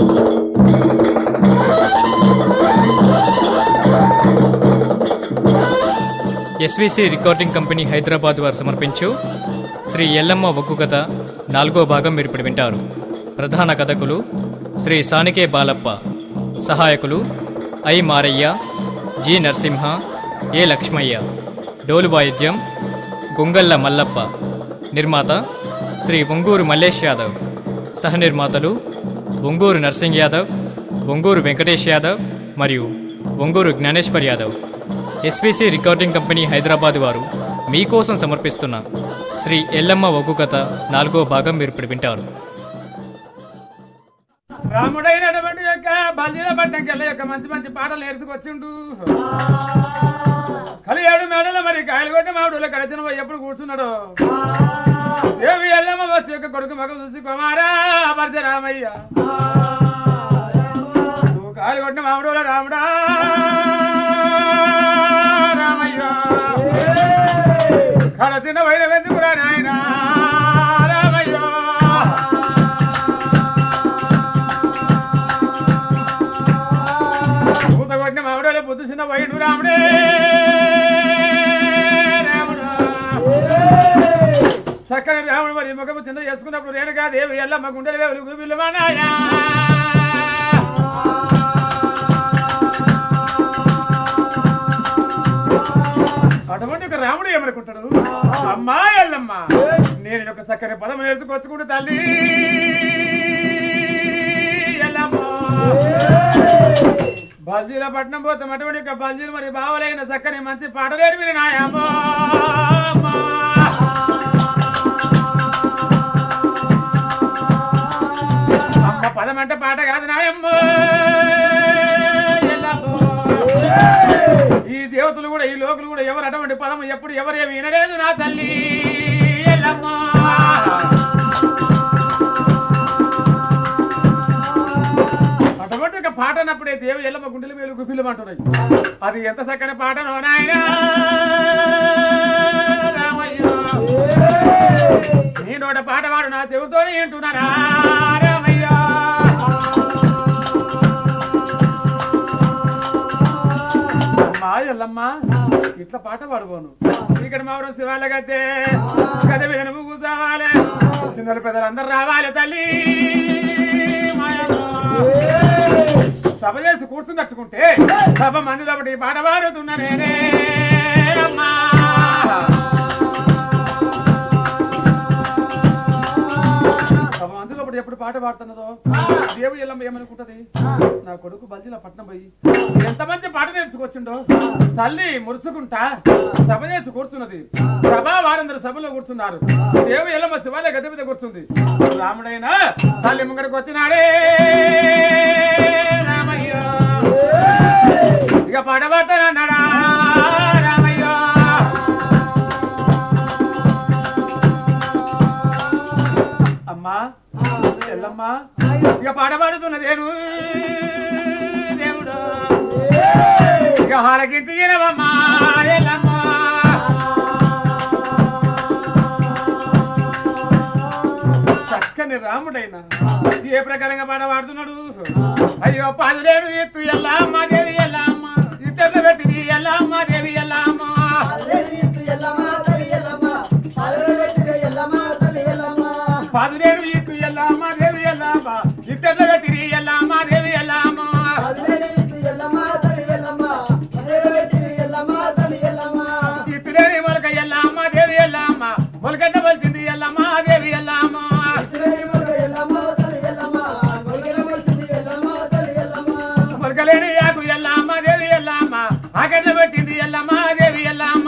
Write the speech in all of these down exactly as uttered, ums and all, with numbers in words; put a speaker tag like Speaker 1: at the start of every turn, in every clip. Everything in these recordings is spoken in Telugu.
Speaker 1: ఎస్విసి రికార్డింగ్ కంపెనీ హైదరాబాద్ వారు సమర్పించు శ్రీ ఎల్లమ్మ ఒగ్గు కథ నాలుగో భాగం మీరు ఇప్పుడు వింటారు. ప్రధాన కథకులు శ్రీ సానికే బాలప్ప, సహాయకులు I Marayya, G Narasimha, A Lakshmayya. డోలు వాయిద్యం గుంగళ్ళ మల్లప్ప. నిర్మాత శ్రీ ఒంగూరు మల్లేష్ యాదవ్. సహనిర్మాతలు ఒంగూరు నర్సింగ్ యాదవ్, ఒంగూరు వెంకటేష్ యాదవ్ మరియు Onguru Gnaneshwar Yadav. SVC recording company Hyderabad వారు మీకోసం సమర్పిస్తున్న శ్రీ ఎల్లమ్మ ఒగ్గు కథ నాలుగో భాగం మీరు ఇప్పుడు వింటారు.
Speaker 2: రాముడైనటువంటి యొక్క బల్జీల పట్టణకెళ్ళ యొక్క మంచి మంచి పాటలు నేర్చుకొచ్చిండు. కలియాడు మేడలో మరి కాయలు కొట్టి మామిడిలో కడిచిన ఎప్పుడు కూర్చున్నాడు. దేవి ఎల్లమ్మ వచ్చి యొక్క కొడుకు మగ చూసి కుమారా పరశరామయ్య, నువ్వు కాయలు కొట్టిన మామిడిలో రాముడా రామయ్య, కడచిన వైన వెందుకురా నాయన రామయ్య, పూత కొట్టిన మామిడిలో బుద్ధి చిన్న వైడు రాముడే రాముడు. చక్కని రాముడు మరి ముఖము చిన్న చేసుకున్నప్పుడు రేణుగా దేవి ఎల్లమ్మ గుండెలు వేవులు గుబిల్లు మానాయా. అటువంటి ఒక రాముడు ఏమనుకుంటాడు, అమ్మా ఎల్లమ్మ నేను ఒక చక్కని పదము నేర్చుకొచ్చుకుంటూ తల్లి ఎల్లమ్మ, బల్జీల పట్నం పోతాం. అటువంటి ఒక బల్జీలు మరి బావలైన చక్కని మంచి పాట నేర్పి నాయమ్మ. అమ్మ పదం అంటే పాట కాదు నాయమ్మ. ఈ దేవతలు కూడా ఈ లోకులు కూడా ఎవరు అటువంటి పదం ఎప్పుడు ఎవరేమి వినలేదు నా తల్లి ఎల్లమ్మ. అటువంటి ఒక పాట అన్నప్పుడే దేవి ఎల్లమ్మ గుండెలు మేలు గుఫిల్లమంటున్నాయి. అది ఎంత చక్కని పాటనో నాయనా రామయ్య, నీ నోట పాట వాడు నా చెవితోనే వింటున్నారా రామయ్య. ఎల్లమ్మ ఇట్లా పాట పాడుకోను ఇక్కడ మావరం శివాల గతే గద మీద నువ్వు కూర్చోవాలి, చిన్నలు పెద్దలు అందరు రావాలి తల్లి. సభ చేసి కూర్చున్నట్టుకుంటే సభ మంది కాబట్టి పాట పాడుతున్నా నేనే అమ్మా. సభ మంది కాబట్టి ఎప్పుడు పాట పాడుతున్నదో దేవి ఎల్లమ్మ ఏమనుకుంటది, నా కొడుకు బల్జీల పట్నం పోయి ఎంత మంచి పాట నేర్చుకొచ్చిండో తల్లి మురుచుకుంటా సభ చేసి కూర్చున్నది. సభ వారందరూ సభలో కూర్చున్నారు. దేవి ఎల్లమ్మ శివాలయ గది మీద కూర్చుంది. రాముడైనా తల్లి ముంగడికి వచ్చినాడే రామయ్య, ఇక పాట పాడతానన్నాడా రామయ్య. అమ్మా ఎల్లమ్మ ఇక పాట పాడుతున్నదేను దేవుడు, ఇక హాలకించినవమ్మా ఎల్లమ్మ. చక్కని రాముడైనా ఏ ప్రకారంగా పాట పాడుతున్నాడు. అయ్యో పాదులేను ఎత్తు ఎల్లమ్మ దేవి ఎల్లమ్మ, ఇద్దరు పెట్టి ఎల్లమ్మ దేవి ఎల్లమ్మ, పాదులేను ఎత్తు ఎల్లమ్మ దేవి ఎల్లమ్మ, ఇద్దరు పెట్టి ఎల్లమ్మ దేవి ఎల్లమ్మ, ఇప్పుడేని మొలక ఎల్లమ్మ దేవి ఎల్లమ్మ, మొలకట్ట వలిసింది ఎల్లమ్మ దేవి ఎల్లమ్మ, మొలకలేని యాకు ఎల్లమ్మ దేవి ఎల్లమ్మ, ఆకట్ల పెట్టింది ఎల్లమ్మ దేవి ఎల్లమ్మ,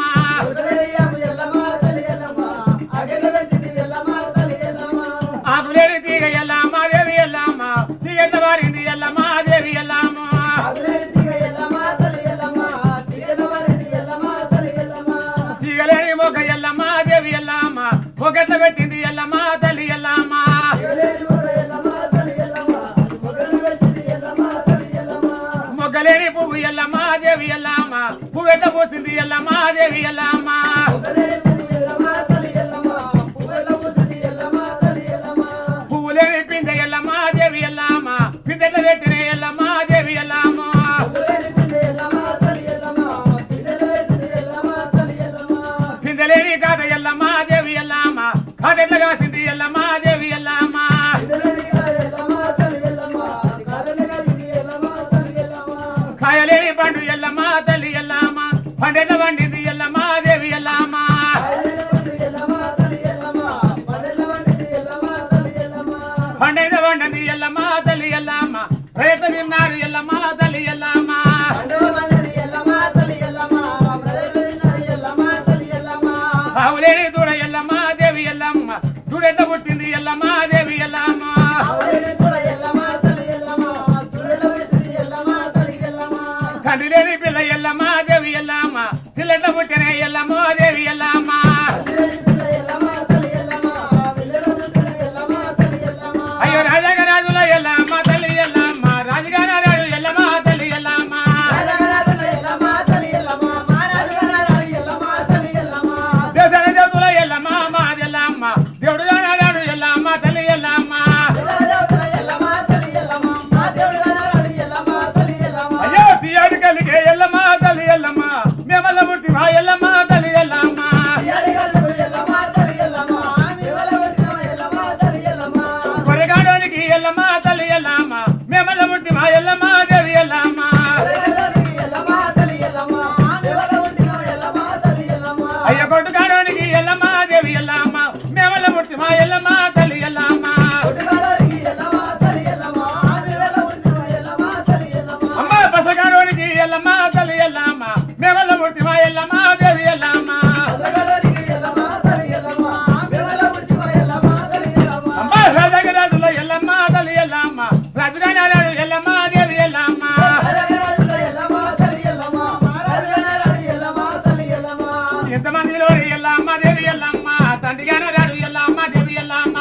Speaker 2: ఆకులేని తీగ ఎల్లమ్మ దేవి ఎల్లమ్మ, తీగెంత వారింది ఎల్లమ్మ దేవి ఎల్లమ్మ, తీగలేని మొగ ఎల్లమ్మ దేవి ఎల్లమ్మ, మొగట్ల పెట్టింది ఎల్లమ్మ తల్లి ఎల్లమ్మ, మొగ్గలేని పువ్వు ఎల్లమ్మ దేవి ఎల్లమ్మ, పువ్వెట్ట పోసింది ఎల్లమ్మ దేవి ఎల్లమ్మ, పువ్వులేని పిందె ఎల్లమ్మ దేవి ఎల్లమ్మ, పిందెట్ట పుట్టింది ఎల్లమ్మ తల్లి ఎల్లమ్మ రేత తిన్నారు ఎల్లమ్మ తల్లి ఎల్లమ్మ ఆవులేని దూడ ఎల్లమ్మ దేవి ఎల్లమ్మ దూడెట్ట పుట్టింది ఎల్లమ్మ దేవి ఎల్లమ్మ కండి లేని పిల్ల ఎల్లమ్మ దేవి ఎల్లమ్మ పిల్లెట్ట పుట్టిన ఎల్లమ్మ దేవి ఎల్లమ్మ అయ్యో రాజగరాజుల ఎల్లమ్మ తల్లి ఎల్లమ్మ రాజగారాజు ఎల్లమ్మ తల్లి ఎల్లమ్మ దేశ దేవతుల ఎల్లమ్మ మాదెల్లమ్మ దేవుడు గారాడు ఎల్లమ్మ తల్లి ఎల్లమ్మ అయ్యో పియాడు కలిగే ఎల్లమ్మ తల్లి ఎల్లమ్మ మేమల్ల పుట్టి మా ఎల్లమ్మ తల్లి ఎల్లమ్మ కొరగాడానికి ఎల్లమ్మ తల్లి ఎల్లమ్మ మేమల్ల పుట్టి మా ఎల్లమ్మ దేవి ఎల్లమ్మ అయ్య కొట్టుగాడానికి ఎల్లమ్మ దేవి ఎల్లమ్మ మేమల్ల పుట్టి మా ఎల్లమ్మ తల్లి ఎల్లమ్మ అమ్మ బసగాడానికి ఎల్లమ్మ తల్లి ఎల్లమ్మ మేమల్ల పుట్టి మా ఎల్లమ్మ దేవి ఎల్లమ్మ అమ్మ రాజగరాజుల ఎల్లమ్మ తల్లి ఎల్లమ్మ రాజగారాడు ఎల్లమ్మ దేవి ఎల్లమ్మ ఎంతమందిలో ఎల్లమ్మ దేవి ఎల్లమ్మ తండ్రిగారాడు ఎల్లమ్మ దేవి ఎల్లమ్మ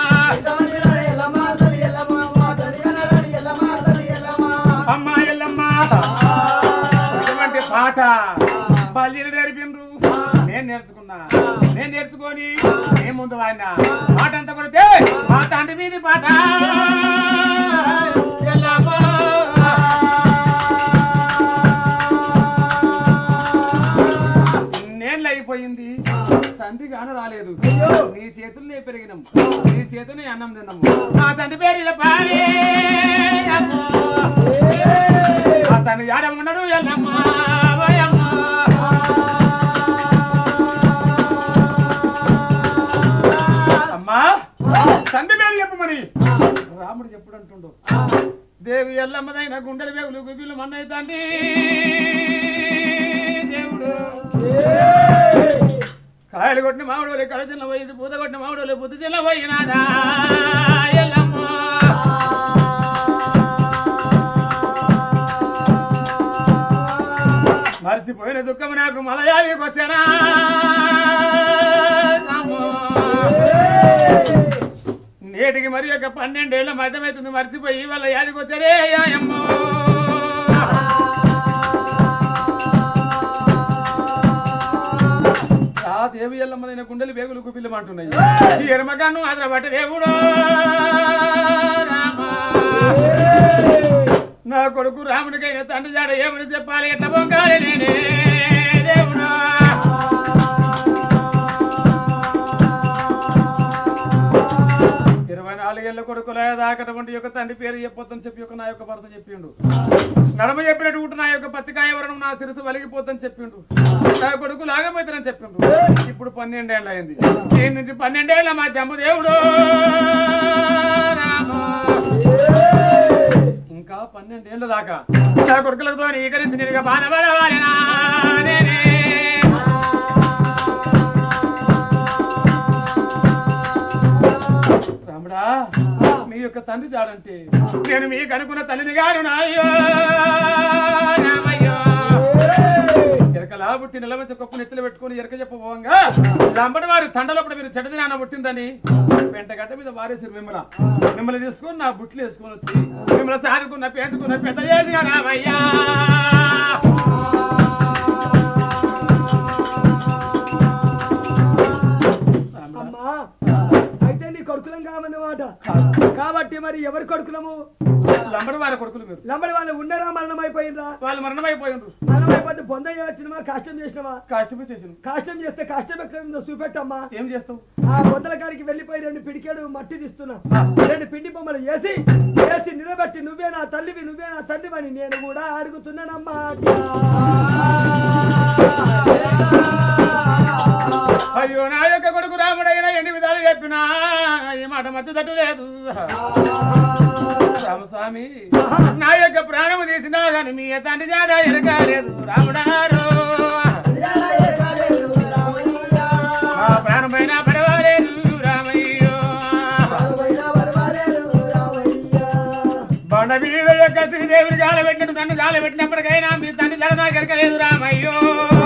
Speaker 2: అమ్మ ఎల్లమ్మ ఇటువంటి పాట బల్లీలు నేర్పిండ్రు నేను నేర్చుకున్నా నేను నేర్చుకొని నేను ముందు వాడినా పాట అంతా కొడితే మా తండ్రి మీది పాట ఎల్లమ్మ ఇన్నేళ్ళు అయిపోయింది తండ్రి గాన రాలేదు నీ చేతుల్నే పెరిగినాం నీ చేతుల్నే అన్నం తిన్నాము మా తండ్రి పేరు చెప్పాలి మా తండ్రి ఆడమున్నాడు ఎల్లమ్మ ఓయమ్మ. అమ్మా తండ్రి పేరు చెప్పు మరి రాముడు చెప్పుడు అంటుండు దేవి ఎల్లమ్మదైన గుండెల వేగులు గుబిలు మన్నయ్య తండ్రి దేవుడు కాయలు కొట్టిన మామిడి కడ చిన్న పోయింది పూత కొట్టిన మామిడి బుద్ధి చిన్న పోయినాదా ఎల్లమ్మ మర్చిపోయిన దుఃఖం నాకు మలయాళికి వచ్చానా నేటికి మరి ఒక పన్నెండేళ్ల మధ్యమవుతుంది మర్చిపోయి వాళ్ళ యాదికి వచ్చారే అమ్మ ఆ దేవి ఎల్లమ్మదైన గుండెలు వేగులు గుపిల్లమంటున్నాయి ఈ ఎరమగాను అదర బట్ట దేవుడు నా కొడుకు రాముడికైనా తండ్రి జాడ ఏమని చెప్పాలి ఎట్లా పొంగాలి నేనే దేవుడా ఇరవై నాలుగేళ్ల కొడుకుల దాకటువంటి యొక్క తండ్రి పేరు చెప్పొద్దని చెప్పి ఒక నా యొక్క భర్త చెప్పిండు నడమ చెప్పినట్టు నా యొక్క పత్తికాయ వరణం నా సిరుసు వలిగిపోద్దని చెప్పిండు నా కొడుకు లాగపోతానని చెప్పిండు ఇప్పుడు పన్నెండేళ్ళు అయింది దీని నుంచి పన్నెండేళ్ల మా జమ్ము దేవుడు ఇంకా పన్నెండేళ్ల దాకా నా కొడుకులతో ఈకరించి నేను బాధపడవాలినా నేనే రాముడా మీ యొక్క తండ్రి జాడంటే నేను మీకు అనుకున్న తల్లిని గారు నాయ్యో రామయ్యో ఎరకలా పుట్టి నిలవంచి కప్పు నెత్తిలో పెట్టుకుని ఎరక చెప్పబోగా లంబడి వారి తండలోపల మీరు చెడ్డది నాన్న పుట్టిందని పెంటగడ్డ మీద వారేసారు మిమ్మల్ని మిమ్మల్ని తీసుకొని నా బుట్లు వేసుకొని వచ్చి మిమ్మల్ని సాదుకున్న పెంచుకున్న పెద్ద చేసిన రామయ్యా
Speaker 3: కొడుకులం కావన్నమాట కాబట్టి మరి ఎవరి కొడుకులము
Speaker 2: లంబడి వారి కొడుకులు మీరు
Speaker 3: లంబడి వాళ్ళు ఉండరా మరణం అయిపోయిందా
Speaker 2: వాళ్ళు మరణం అయిపోయిండ్రు
Speaker 3: మరణం అయిపోతే పొందయ్య వచ్చినవా కష్టం చేసినవా
Speaker 2: కష్టమే చేసిన
Speaker 3: కష్టం చేస్తే కష్టం ఎక్కడ చూపెట్టమ్మా
Speaker 2: ఏం చేస్తావు
Speaker 3: ఆ బొద్దల కాడికి వెళ్ళిపోయి రెండు పిడికేడు మట్టి తీస్తున్నా రెండు పిండి బొమ్మలు వేసి వేసి నిలబెట్టి నువ్వే నా తల్లివి నువ్వే నా తండ్రివి అని నేను కూడా అడుగుతున్నానమ్మా
Speaker 2: అయ్యో నా యొక్క కొడుకు రాముడైనా ఎన్ని విధాలు చెప్పినా ఈ మాట మధ్య తట్టు లేదు స్వామి నా యొక్క ప్రాణము తీసినా కానీ మీ తండ్రి జాడ ఎరగాలేదు రాముడారు నా ప్రాణం పైన పడవలేదు రామయ్యో బండ మీద యొక్క శ్రీదేవిని జాల పెట్టినట్టు నన్ను జాల పెట్టినప్పటికైనా మీ తండ్రి జాడ నాకు ఎరగలేదు రామయ్యో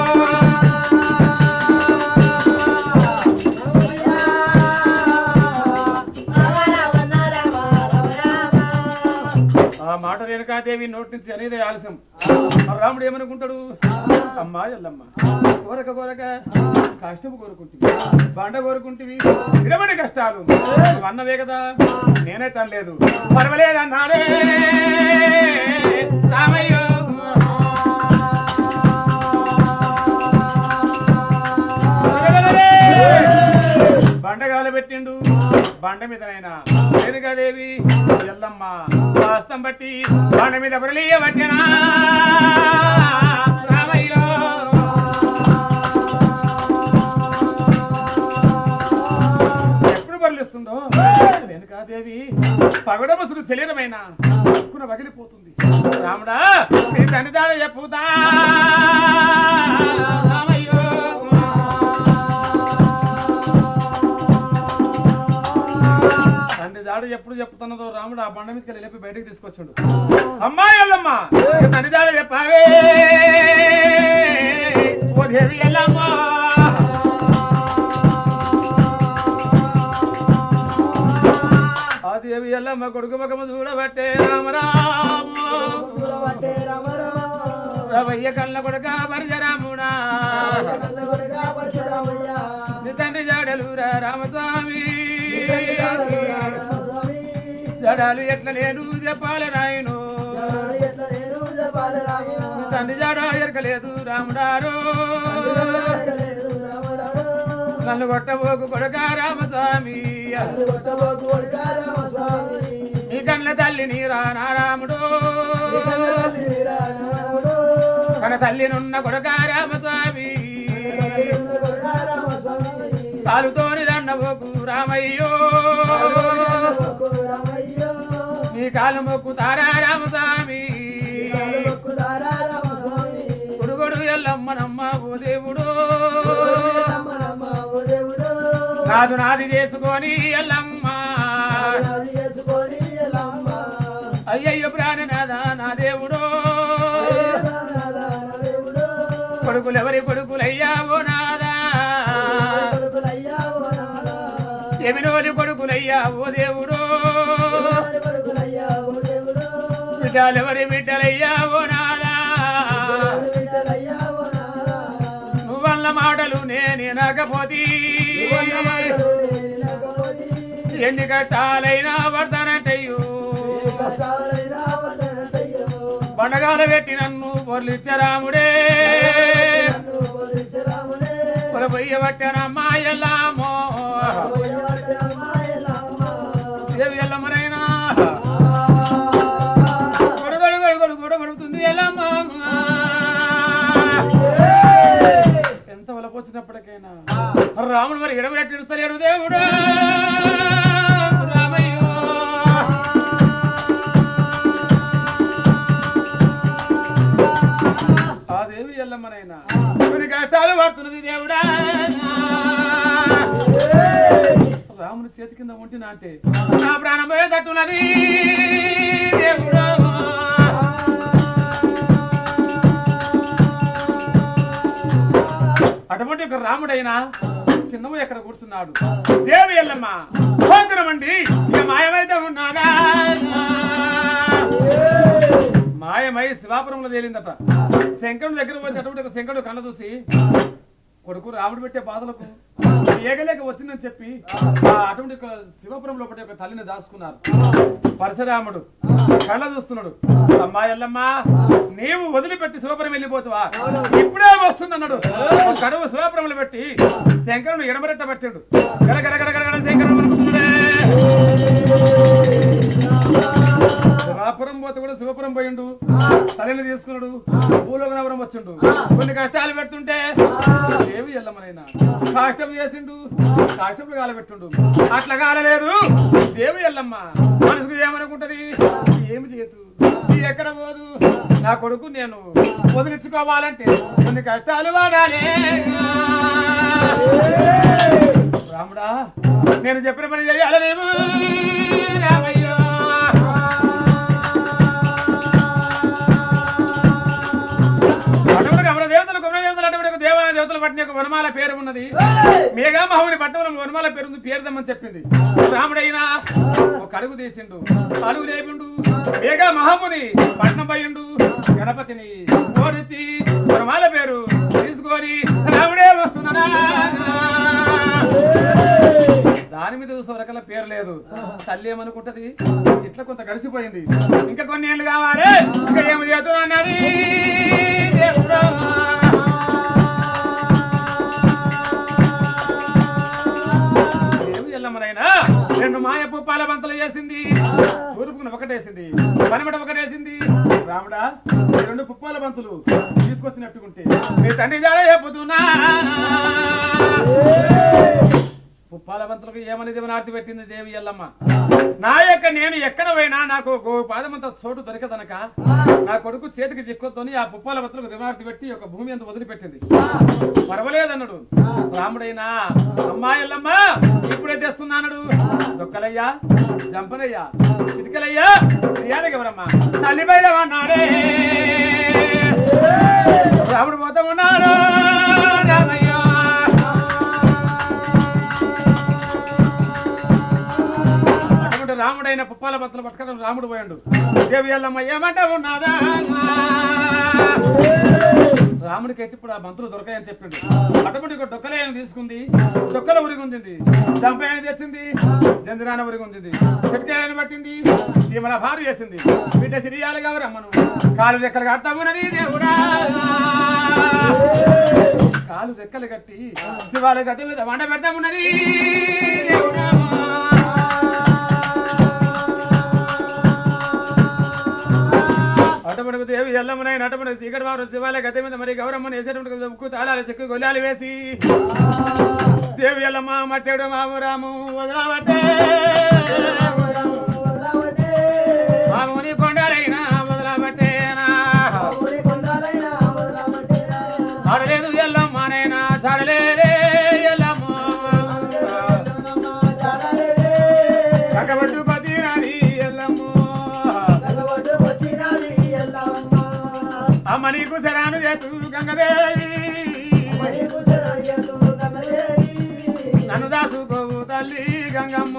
Speaker 2: ఆ మాట రేణుకాదేవి నోటి నుంచి అనేది ఆలస్యం రాముడు ఏమనుకుంటాడు అమ్మా ఎల్లమ్మ కోరక కోరక కష్టము కోరుకుంటుంది బండ కోరుకుంటుంది నిలబడి కష్టాలు నువ్వు అన్నవే కదా నేనే తనలేదు పర్వాలేదన్నాడే రామయ్యో బండగాల పెట్టిండు బండ మీదనైనా రేణుకాదేవి ఎల్లమ్మ వాస్తం బట్టి బండ మీద బరలియ పట్టినా రామయ్యో ఎప్పుడు బరలిస్తుందో రేణుకాదేవి పగడమసులు శరీరమైన ఎక్కున పగిలిపోతుంది రాముడా నీ తండ్రి దాడ చెప్పుతా రామయ్యో తండ్రి దాడు ఎప్పుడు చెప్తున్నదో రాముడు ఆ బండ మీదకి వెళ్ళి లేపి బయటకు తీసుకొచ్చాడు అమ్మాయి ఎల్లమ్మ తండ్రి దాడు చెప్పావే ఓ దేవి ఎల్లమ్మ ఆ దేవి ఎల్లమ్మ కొడుకు ముఖము చూడబట్టే రామరామ రవయ్య కళ్ళ కొడుక పరశరాముడా నీ తండ్రి జాడలురా రామస్వామి జడాలు ఎట్లా నేను చెప్పాలి రాయను తండ్రి జాడ ఎరకలేదు రాముడారు నన్ను కొట్టబోకు కొడక రామస్వామి నీ కళ్ళ తల్లి నీరా నారాముడు కన తల్లినున్న కొడక రామస్వామి కాలుతోని దండబోకు రామయ్యో నీ కాలు మొక్కుతారా రామస్వామి కొడుగొడు ఎల్లమ్మనమ్మ ఓ దేవుడు నాదు నాది చేసుకొని ఎల్లమ్మ అయ్యయ్యో ప్రాణనాథ నా దేవుడు కొడుకులు ఎవరి కొడుకులయ్యావో నాదా ఎమినోని కొడుకులయ్యా ఓ దేవుడు బిడ్డలెవరి బిడ్డలయ్యా ఓ నాదా నువ్వన్న మాటలు నేను నాకపోతే ఎన్ని కష్టాలైనా వర్తనంటయ్యో బండగాల పెట్టి నన్ను పొర్లిచ్చరాముడే పొరబొయ్య పట్టనమ్మా ఎల్లామో దేవి ఎల్లమ్మనైనా గొడగడు గొడగడు గొడ గడుగుతుంది ఎల్లమ్మ ఎంత వలపోచ్చినప్పటికైనా రాముడు మరి ఎడబెట్టిరుస్తలేరు దేవుడు రామయ్యో ఆ దేవి ఎల్లమ్మనైనా కొన్ని కష్టాలు పడుతున్నది దేవుడా రాముని చేతి కింద ఉంటినా అంటే నా ప్రాణం పోయే తట్టున్నది దేవుడా అటువంటి ఒక రాముడైనా చిన్నము ఎక్కడ కూర్చున్నాడు దేవి ఎల్లమ్మ భోంకరమండి ఇక మాయమైతే ఉన్నాగా మాయమై శివాపురంలో తేలిందట శంకరుడు దగ్గర పోతే అటువంటి ఒక శంకరుడు కళ్ళ చూసి కొడుకు రాముడు పెట్టే బాధలకు ఏగలేక వచ్చిందని చెప్పి ఆ అటువంటి శివపురంలో ఒకటి ఒక తల్లిని దాచుకున్నారు పరశురాముడు కళ్ళ చూస్తున్నాడు అమ్మా ఎల్లమ్మ నీవు వదిలిపెట్టి శివపురం వెళ్ళిపోతావా ఇప్పుడే వస్తుందన్నాడు కడువు శివపురంలో పెట్టి శంకరుడు ఎడమరెట్ట పెట్టాడు గడగడ గడగడ శంకరుడు పురం పోతే కూడా శివపురం పోయిండు తల్లిని తీసుకున్నాడు భూలోకనవరం వచ్చిండు కొన్ని కష్టాలు పెడుతుంటే దేవి ఎల్లమ్మనైనా కాష్టం చేసిండు కాష్టం కాలబెట్టుండు అట్లా కాలలేదు దేవి ఎల్లమ్మ మనసుకు ఏమనుకుంటది ఏమి చేయదు ఎక్కడ పోదు నా కొడుకు నేను వదిలించుకోవాలంటే కొన్ని కష్టాలు వాడాలి రాముడా నేను చెప్పిన పని చేయాలనేమో రామయ్యో అటువంటి గమన దేవతలు గమన దేవతలు అటువంటి దేవాలయ దేవతలు పట్టిన యొక్క వనమాల పేరు ఉన్నది మేఘా మహుని పట్టణంలో వనమాల పేరు పేరుదమ్మని చెప్పింది రాముడైనా ఒక అడుగు తీసిండు అడుగు లేపిండు మేఘా మహాముని పట్నం పోయిండు గణపతిని కోరిచి వనమాల పేరు తీసుకొని రాముడే వస్తున్నాడా దాని మీద సొరకల పేరు లేదు తల్లి ఏమనుకుంటది ఇట్లా కొంత గడిచిపోయింది ఇంకా కొన్ని ఏళ్ళు కావాలి ఇంకా ఏమి చేతున్నా అన్నది ఏమి ఎల్లమ్మనైనా రెండు మాయ పుప్పాల బంతలు చేసింది తూర్పుకుని ఒకటేసింది పనమట ఒకటేసింది రాముడా ఈ రెండు పుప్పాల బంతులు తీసుకొచ్చినట్టుకుంటే నీ తండ్రి జాడ చెప్పుతున్నా పుప్పాల బంతులకు ఏమని దేవనార్తి పెట్టింది దేవి ఎల్లమ్మ నా యొక్క నేను ఎక్కడ పోయినా నాకు పాదమంత చోటు దొరికదనక నా కొడుకు చేతికి చిక్కొద్దని ఆ పుప్పాల బంతులకు దేవనార్తి పెట్టి ఒక భూమి అంత వదిలిపెట్టింది పర్వాలేదన్నాడు రాముడైనా అమ్మా ఎల్లమ్మ ఇప్పుడే తెస్తున్నాడు దొక్కలయ్యా జంపనయ్యా చిటికలయ్యా క్రియానికి ఎవరమ్మా తల్లి బయట అన్నాడే రాముడు పోతా ఉన్నాడు రామయ్య రాముడైన పుప్పాల బత్తలు పట్టుకోవడం రాముడు పోయాడు దేవి ఎల్లమ్మ ఏమంటా ఉన్నాదా రాముడికి అయితే ఇప్పుడు ఆ బంతులు దొరకాయని చెప్పిండు అటువంటి డొక్కలేని తీసుకుంది డొక్కల ఉరిగి ఉంది దంపయాన్ని తెచ్చింది జందిరాన ఉరిగి ఉంది చెట్కాయని పట్టింది సీమల భారు చేసింది బిడ్డ సిరియాలు కావు రమ్మను కాలు రెక్కలు కట్టామున్నది దేవుడా కాలు రెక్కలు కట్టి శివాలు గట్టి మీద వంట పెడతామున్నది దేవుడా అటమడుగు దేవి ఎల్లమ్మనైన అటమడుగు చీకటి వారు శివాలయ గత మీద మరి గౌరమ్మని వేసేటప్పుడు ముక్కు తాళాలు చెక్కు గొల్లాలు వేసి దేవి ఎల్లమ్మ మట్టేడు మాము రాము వదలవట్టే మాముని కొండాలైనా వదలబట్టేనా ఆడలేదు ఎల్లమ్మనైనా చాడలేదే ఎల్లమ్మ చక్కబట్టు పతినది ఎల్లమ్మ అమ్మ నీకు శరాను చేతు గంగదేవి నన్ను దాసుకోవు తల్లి గంగమ్మ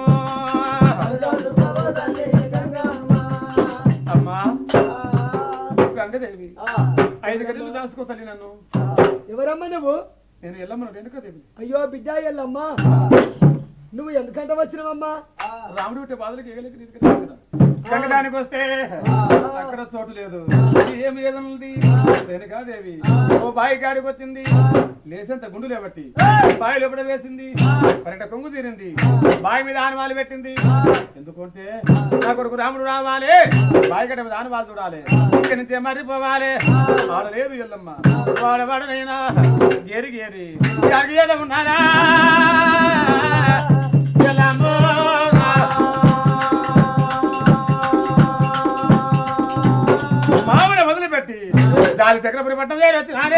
Speaker 2: అమ్మా గంగదేవి ఐదు గంటలు దాసుకో తల్లి నన్ను
Speaker 3: ఎవరమ్మా నువ్వు
Speaker 2: నేను ఎల్లమ్మను వెనుకదేవి
Speaker 3: అయ్యో బిడ్డ ఎల్లమ్మా నువ్వు ఎందుకంటే వచ్చినవమ్మా
Speaker 2: రాముడు ఉంటే బాధలకు ఎగలేక గంగదానికి వస్తే అక్కడ చోటు లేదు ఏమి ఏదన్నది రేణుకాదేవి ఓ బాయి కాడికి వచ్చింది లేసంత గుండు లేబట్టి బావి లోపల వేసింది పన్నెండు కొంగు తీరింది బావి మీద ఆనవాళ్ళు పెట్టింది ఎందుకంటే నా కొడుకు రాముడు రావాలి బావి గడ్డ మీద ఆనవాళ్ళు చూడాలి ఇక్కడి నుంచే మర్రిపోవాలి ఆడలేదు ఎల్లమ్మ వాడవాడనైనా గేరి గేరి ఏదో ఉన్నారా మామిడ వదిలిపెట్టి దాని చక్రపురి పట్టం వేరు వచ్చినారే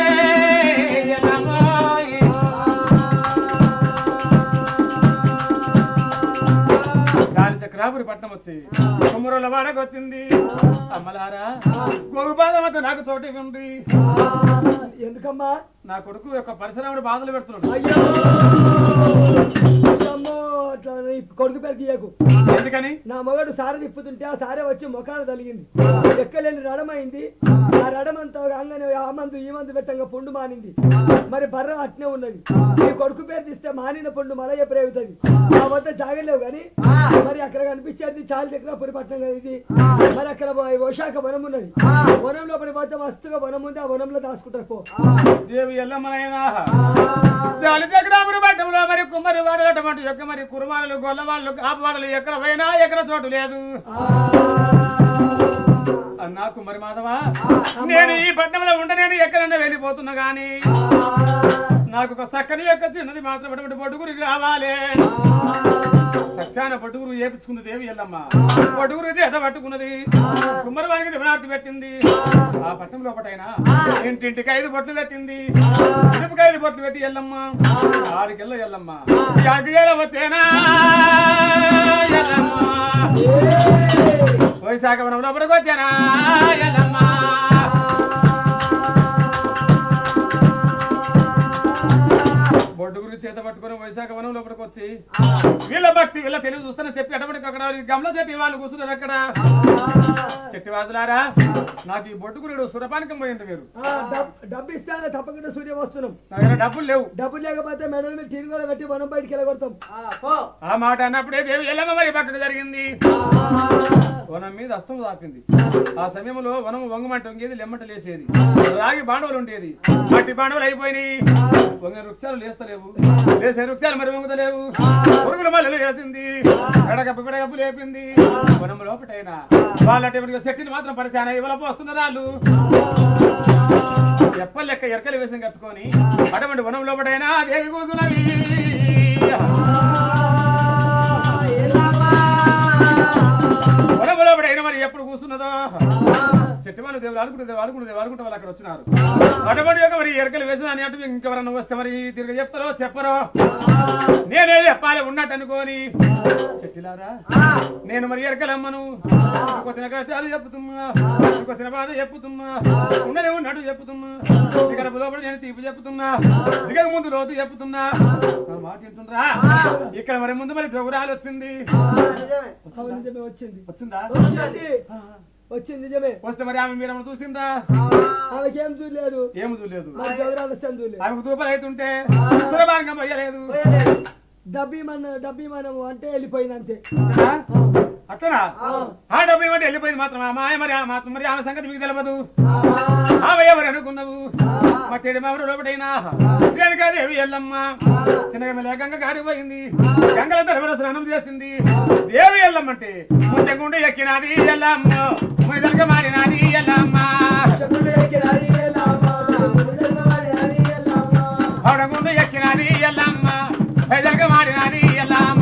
Speaker 2: దాని చక్రాపురి పట్టణం వచ్చి కుమ్మరుల వాడకు వచ్చింది అమ్మలారా గోగుపాదం నాకు తోటి ఉంది
Speaker 3: ఎందుకమ్మా
Speaker 2: నా కొడుకు యొక్క పరిశ్రమను బాధలు పెడుతున్నాడు
Speaker 3: కొడుకు పేరు గీయకు
Speaker 2: ఎందుకని
Speaker 3: నా మగడు సారె తిప్పుతుంటే ఆ సారే వచ్చి ముఖాలు తలిగింది ఎక్కలేని రడమైంది ఆ రడమంతా అంగనే ఆ మందు ఈ మందు పెట్టంగా పుండు మానింది మరి బర్ర అట్నే ఉన్నది ఈ కొడుకు పేరు తీస్తే మానిన పుండు మలయ్య ప్రేగుతుంది ఆ వద్ద జాగలేవు కానీ మరి అక్కడ కనిపించేది చాలు దగ్గర పురి పట్టణం కదా ఇది మరి అక్కడ విశాఖ వనం ఉన్నది వనంలో పడి పోతే మస్తుగా వనం ఉంది ఆ వనంలో దాచుకుంటారు పో
Speaker 2: దేవి ఎల్లమ్మనైనా చాలు చక్రాపురి పట్టణంలో మరి కుమ్మరి వాడేటటువంటి యొక్క మరి కురుమాలు గొల్లవాళ్ళు కాపువాడలు ఎక్కడ పోయినా ఎక్కడ చోటు లేదు మరి మాధవా నేను ఈ పట్టణంలో ఉండనేను ఎక్కడన్నా వెళ్ళిపోతున్నా గాని నాకు ఒక చక్కని యొక్క చిన్నది మాత్రం అటువంటి పట్టుగురు కావాలి. సత్యాన పట్టుగురు ఏపించుకుంది దేవి ఎల్లమ్మ. పట్టుగురు చేత పట్టుకున్నది కుమ్మరి వారికి దివనార్తి పెట్టింది. ఆ పట్టణంలో ఒకటైనా ఇంటింటికి ఐదు బొట్లు పెట్టింది. ఇనుపుకి ఐదు బొట్లు పెట్టి ఎల్లమ్మ ఆడికెళ్ళ ఎల్లమ్మ యాడికేళ వచ్చేనా ఎల్లమ్మ వైశాఖ వనం లోపలికి వచ్చానా ఎల్లమ్మ. బొడ్డు గురించి చేత పట్టుకుని వైశాఖ వనం లోపలికి వచ్చి వీళ్ళ భక్తి వీళ్ళ తెలివి చూస్తానని చెప్పి అటువంటి అక్కడ గమల చెట్టి వాళ్ళు కూర్చున్నారు. అక్కడ చెట్టి వాదులారా నాకు ఈ బొడ్డు గురుడు సురపానికం పోయింది. మీరు
Speaker 3: డబ్బు ఇస్తానే తప్పకుండా సూర్య వస్తున్నాం.
Speaker 2: నా దగ్గర డబ్బులు లేవు.
Speaker 3: డబ్బులు లేకపోతే మెడల మీద తిరుగులో పెట్టి మనం బయటికి వెళ్ళగొడతాం.
Speaker 2: ఆ మాట అన్నప్పుడే దేవి ఎల్లమ్మ మరి పక్కకు జరిగింది. వనం మీద అస్తం తాకింది. ఆ సమయంలో వనం వంగమంట వంగేది, లెమ్మట లేసేది. రాగి బాండవులు ఉండేది, మట్టి బాండవులు అయిపోయినాయి. వంగిన వృక్షాలు లేస్తలేవు, లేసే వృక్షాలు మరి వంగుతలేవు. పురుగుల మల్లెలు వేసింది, ఎడగప్పు పిడగప్పు లేపింది. వనం లోపటైనా వాళ్ళ చెట్టుని మాత్రం పరిచాన ఇవ్వలపు వస్తున్నారు. వాళ్ళు ఎప్పటి లెక్క ఎరకలు వేసం కట్టుకొని అటువంటి వనం లోపటైనా దేవి కూతున్నది. వనం లోపటైనా మరి ఎప్పుడు కూర్చున్నదో చెట్టు వాళ్ళు దేవుడు ఆడుకుంటే దేవుడు ఆడుకుంటే దేవుడు ఆడుకుంటే వాళ్ళు అక్కడ వచ్చినారు. అటువంటి యొక్క మరి ఎరకలు వేసిన అని అంటే ఇంకెవరన్నా వస్తే మరి తిరిగి చెప్తారో చెప్పరో నేనే చెప్పాలి ఉన్నట్టు అనుకోని చెట్టిలారా నేను మరి ఎరకలమ్మను వచ్చిన కష్టాలు చెప్పుతున్నా, వచ్చిన బాధ చెప్పుతున్నా, ఉన్నదే ఉన్నట్టు చెప్పుతున్నా, ఇక్కడ లోపల నేను తీపి చెప్పుతున్నా, ఇక ముందు లోతు చెప్పుతున్నా. మాట చెప్తుండ్రా ఇక్కడ మరి ముందు మరి జగురాలు వచ్చింది.
Speaker 3: వచ్చింది
Speaker 2: వచ్చిందా?
Speaker 3: వచ్చింది నిజమే.
Speaker 2: వస్తే మరి ఆమె మీరు చూసిందా?
Speaker 3: ఆమెకి ఏం చూడలేదు.
Speaker 2: ఏం చూడలేదు.
Speaker 3: ఆమెకు
Speaker 2: దూపలు అవుతుంటే సురభాంగం అయ్యలేదు.
Speaker 3: డబ్బీ మన డబ్బీ మనము అంటే వెళ్ళిపోయింది అంతే.
Speaker 2: అట్లనా? ఆ డబ్బు ఏమంటే వెళ్ళిపోయింది మాత్రం. మాయ మరి మాత్రం మరి ఆమె సంగతి మీకు తెలియదు. ఆమె ఎవరు అనుకున్నావు? మట్టి మామూలు లోపడైనా దేవి ఎల్లమ్మ చిన్నగా లేకంగా కారిపోయింది. గంగల తరఫున స్నానం చేసింది. దేవి ఎల్లమ్మ అంటే ముంచెగుండు ఎక్కినది ఎల్లమ్మ, మునిదలక మారినది ఎల్లమ్మ, పడగుండు ఎక్కినది ఎల్లమ్మ, పెదలక మారినది ఎల్లమ్మ,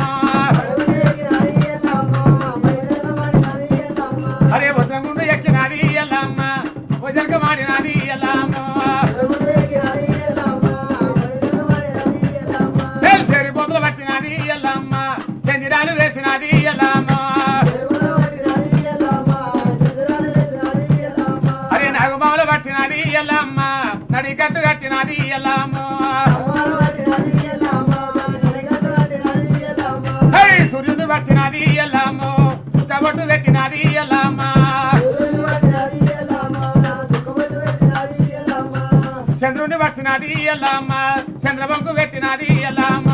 Speaker 2: అరే వసంగుండు ఎక్కినది ఎల్లమ్మ, వజలక మారినది ఎల్లమ్మ, చెరి బొమ్మలు పట్టినది ఎల్లమ్మ, చందిరాలు వేసినది ఎల్లమ్మ, అరే నాగుమాలు పట్టినది ఎల్లమ్మ, నడికట్టు కట్టినది ఎల్లమ్మ, సూర్యుడు పట్టినది ఎల్లమ్మ, పుట్టబొట్టు పెట్టినది ఎల్లమ్మ, చంద్రుని పట్టినది ఎల్లమ్మ, చంద్రబంకు పెట్టినది ఎల్లమ్మ,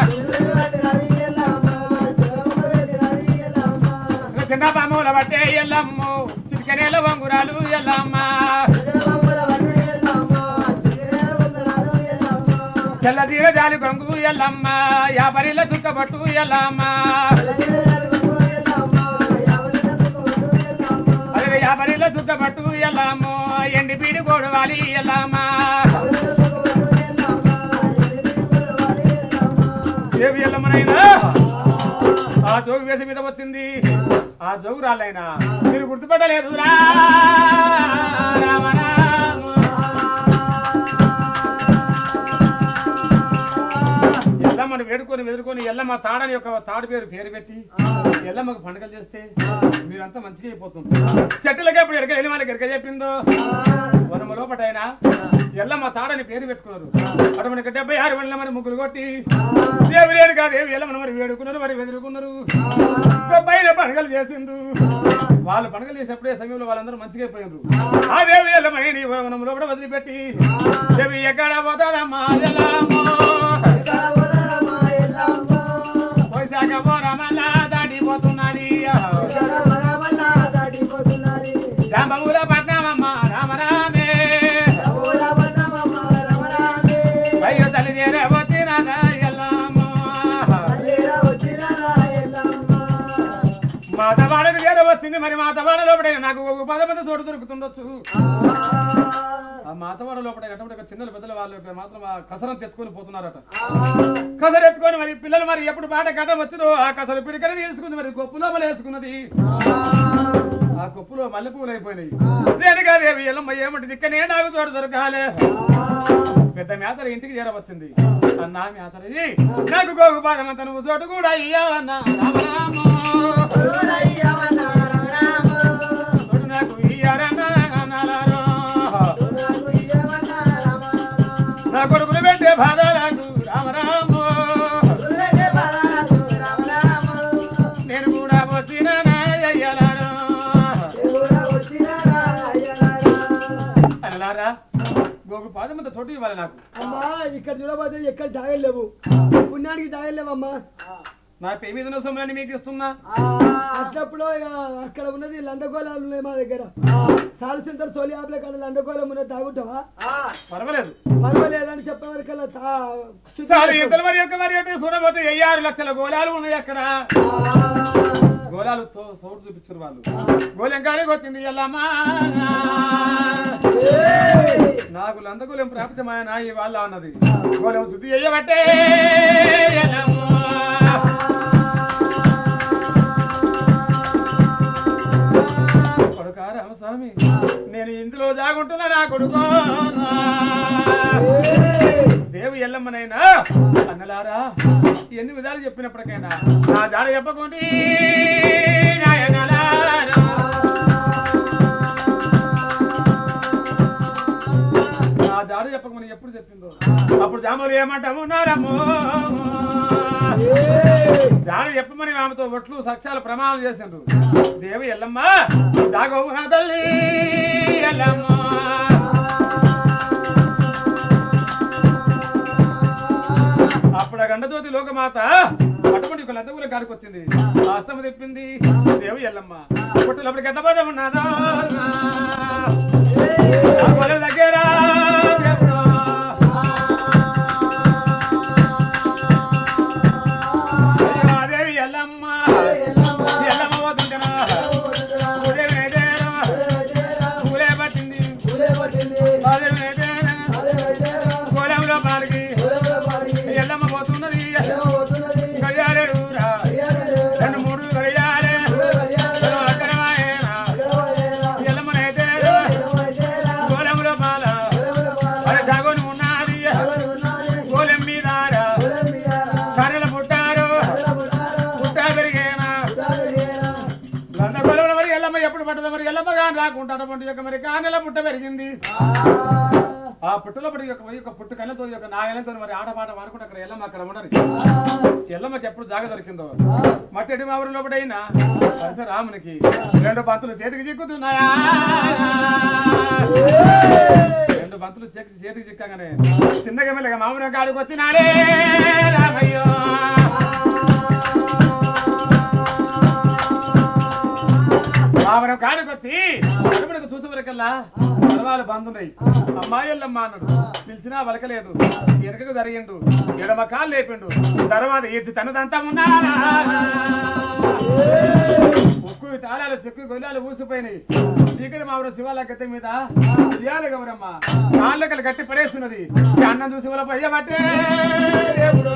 Speaker 2: చిన్నపాముల పట్టే ఎల్లమ్మ, చిటికనేల వంగురాలు ఎల్లమ్మ, తెల్లదీర జాలి గొంగు ఎల్లమ్మ, యాపరిల చుక్కబట్టు ఎల్లమ్మ, అదే యాపరిల చుక్కబట్టు ఎల్లమ్మ, ఎండి పీడి గోడవాలి ఎల్లమ్మ, దేవి ఎల్లమ్మనైనా ఆ జోగు వేసి మీద వచ్చింది. ఆ జోగు రాళ్ళైనా మీరు గుర్తుపట్టలేదు. రా ఎల్లమ్మను వేడుకొని వెదురుకొని ఎల్లమ్మ తాడని యొక్క తాడు పేరు పేరు పెట్టి ఎల్లమ్మకు పండుగలు చేస్తే మీరంతా మంచిగా అయిపోతుంది. చెట్టులకి ఎప్పుడు ఎరక వెళ్ళి వాళ్ళకి ఎరక చెప్పిందో వనము లోపటైనా ఎల్లమ్మ తాడని పేరు పెట్టుకున్నారు. అటువంటి డెబ్బై ఆరు వెళ్ళ మరి ముగ్గులు కొట్టి దేవి లేరు కాదు దేవి ఎల్లమ్మను మరి వేడుకున్నారు, మరి వెదురుకున్నారు, పైన పండుగలు చేసిండ్రు. వాళ్ళు పండుగలు చేసినప్పుడే సమయంలో వాళ్ళందరూ మంచిగా అయిపోయినారు. ఆ దేవి ఎల్లమ్మని వనం లోపల వదిలిపెట్టి దేవి ఎక్కడ పోతాదమ్మా ఎల్లమ్మ, వైశాఖ పోరమల్లా దాటిపోతున్నది, రామూల పట్నమమ్మ రామరామే, అయ్యో తల్లి చేరే వచ్చిన ఎల్లమ్మ, మాధవాడకు చేర వచ్చి వచ్చింది మరి మాతవాడ లోపడే నాకు ఒక పద మంది చోటు దొరుకుతుండొచ్చు ఆ మాతవాడ లోపల ఎటువంటి ఒక చిన్నలు పెద్దల వాళ్ళు మాత్రం ఆ కసరం తెచ్చుకొని పోతున్నారట కసరు ఎత్తుకొని మరి పిల్లలు మరి ఎప్పుడు పాట కథ వచ్చినో ఆ కసరు పిడికని తీసుకుంది మరి గొప్పు లోపల వేసుకున్నది ఆ గొప్పులో మల్లెపూలు అయిపోయినాయి రేణుగాదేవి ఎల్లమ్మ ఏమిటి దిక్కనే నాకు చోటు దొరకాలే పెద్ద మేతర ఇంటికి చేరవచ్చింది అన్నా మేతరది నాకు గోగు పాదమంత నువ్వు చోటు కూడా ఇయ్యావన్నా చోటు నాకు ఇయ్యారన్నా నా కొడుకులు పెట్టే బాధ నాకు రామరామో నేను కూడా వచ్చిన అనలారా గోగు పాదమంత చోటు ఇవ్వాలి నాకు
Speaker 3: అమ్మా ఇక్కడ చూడబోతే ఎక్కడ జాగలేవు పుణ్యానికి జాగలేవమ్మా
Speaker 2: నా పేమీద సొమ్ములని మీకు ఇస్తున్నా
Speaker 3: అట్లప్పుడు ఇక అక్కడ ఉన్నది లండగోళాలు ఉన్నాయి మా దగ్గర సాలు సెంటర్ సోలి ఆపుల కాడ లండగోళం ఉన్నది తాగుతావా
Speaker 2: పర్వాలేదు
Speaker 3: పర్వాలేదని చెప్పే వరకల్లా
Speaker 2: మరి యొక్క మరి చూడబోతే వెయ్యి ఆరు లక్షల గోళాలు ఉన్నాయి అక్కడ గోళాలు సౌడు చూపించారు వాళ్ళు గోళం కాడికి వచ్చింది ఎల్లమ్మా నాకు లందగోళం ప్రాప్తమైన ఈ వాళ్ళ అన్నది గోళం శుద్ధి చెయ్యబట్టే కొడుకా రామస్వామి నేను ఇందులో జాగుంటున్నా నా కొడుకో దేవి ఎల్లమ్మనైనా అన్నలారా ఎన్ని విధాలు చెప్పినప్పటికైనా నా జాడ చెప్పకుండి నా జాడ చెప్పకమని ఎప్పుడు చెప్పిందో అప్పుడు జామలు ఏమంటాము నారమ్మో జాడ చెప్పమని ఆమెతో ఒట్లు సాక్ష్యాలు ప్రమాణం చేసిండ్రు దేవి ఎల్లమ్మ జాగవు నా తల్లి ఎల్లమ్మ అప్పుడు ఆ గండజ్యోతి లోకమాత అటువంటి ఒక లందగూల కాడికి వచ్చింది వాస్తవం తెప్పింది దేవి ఎల్లమ్మ పుట్టులప్పుడు గడ్డ పదం ఉన్నదా దగ్గర దేవి ఎల్లమ్మ ఎల్లమ్మ పోతుంటేనా పూలే పట్టింది కోలంలో పాలకి ఎల్లమ్మ పోతున్నది గడియాలేడు రెండు మూడు గడియాలే ఎల్లమ్మనైతే గోలంలో పాల అది దాగొని ఉన్నది గోలెం మీద కర్రల పుట్టారు పుట్టా పెరిగేనా లందగోళంలో మరి ఎల్లమ్మ ఎప్పుడు పట్టదు మరి ఎల్లమ్మ కానీ రాకుండా యొక్క మరి కానెల పుట్ట పెరిగింది ఆ పుట్టులో పడి యొక్క యొక్క పుట్టు కళ్ళతో యొక్క నాగలతో మరి ఆటపాట వాడుకుంటే అక్కడ ఎల్లమ్మ అక్కడ ఉండరు ఎల్లమ్మకి ఎప్పుడు జాగ దొరికిందో మట్టెడి మావురు లోపడైనా రామునికి రెండు బంతులు చేతికి చిక్కుతున్నాయా రెండు బంతులు చేతికి చిక్కగానే చిన్నగా మెల్లగా మామూలు కాడికి వచ్చినాడే రామయ్యో మామూలు కాడికి వచ్చి కడుపునకు చూసే వరకల్లా పర్వాలు బంధున్నాయి అమ్మాయి ఎల్లమ్మ అన్నాడు పిలిచినా వలకలేదు ఎనకకు జరిగిండు ఎడమ కాలు లేపిండు తర్వాత ఎద్దు తనదంతా ఉన్నాడా ఉక్కు తాళాలు చెక్కు గొల్లాలు ఊసిపోయినాయి చీకటి మామూలు శివాల గద్దె మీద ఇయాల గౌరమ్మ కాళ్ళకలు గట్టి పడేస్తున్నది అన్నం చూసి వాళ్ళ పయ్యబట్టే దేవుడు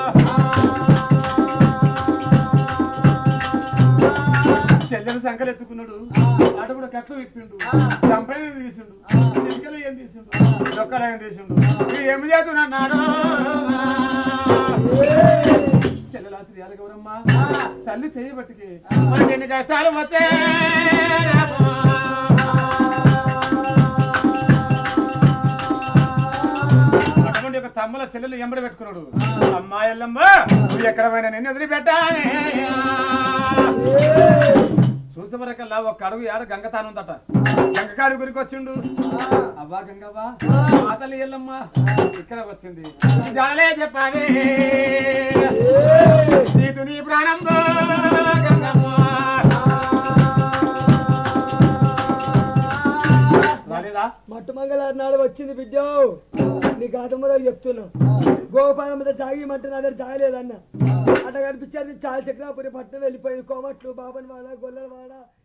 Speaker 2: చెల్లెలు సంకలు ఎత్తుకున్నాడు అటు కూడా కట్లు విప్పిండు చంపైన తీసిండు చిటికలు ఏం తీసిండు డొక్కలు ఏం తీసిండు ఏమి చేస్తున్నాడు చెల్లెలా శ్రీయాల గౌరమ్మ తల్లి చేయబట్టికి మరి ఎన్ని కష్టాలు వస్తే అటువంటి ఒక తమ్ముల చెల్లెలు ఎంబడి పెట్టుకున్నాడు అమ్మాయిల్లమ్మ నువ్వు ఎక్కడ పోయినా నిన్ను వదిలిపెట్టానే చూసే వరకల్లా ఒక అడుగు ఏడ గంగతాను ఉందట గంగకాడు గురికి వచ్చిండు అవ్వా గంగవ్వా మా తల్లి ఎల్లమ్మ ఇక్కడ వచ్చింది జాలే చెప్పాలి నీకు నీ ప్రాణం రాలేదా
Speaker 3: మట్టు మంగళవారం నాడు వచ్చింది బిడ్డ నీ గాతమ్మలో చెప్తున్నా గోపాలం మీద జాగి మంటే నా దగ్గర జాగలేదన్న అట్లా కనిపించేది చాలా చక్రాపురి పట్టణం వెళ్ళిపోయింది కోమట్లు బాబన్ వాడ గొల్లల వాడ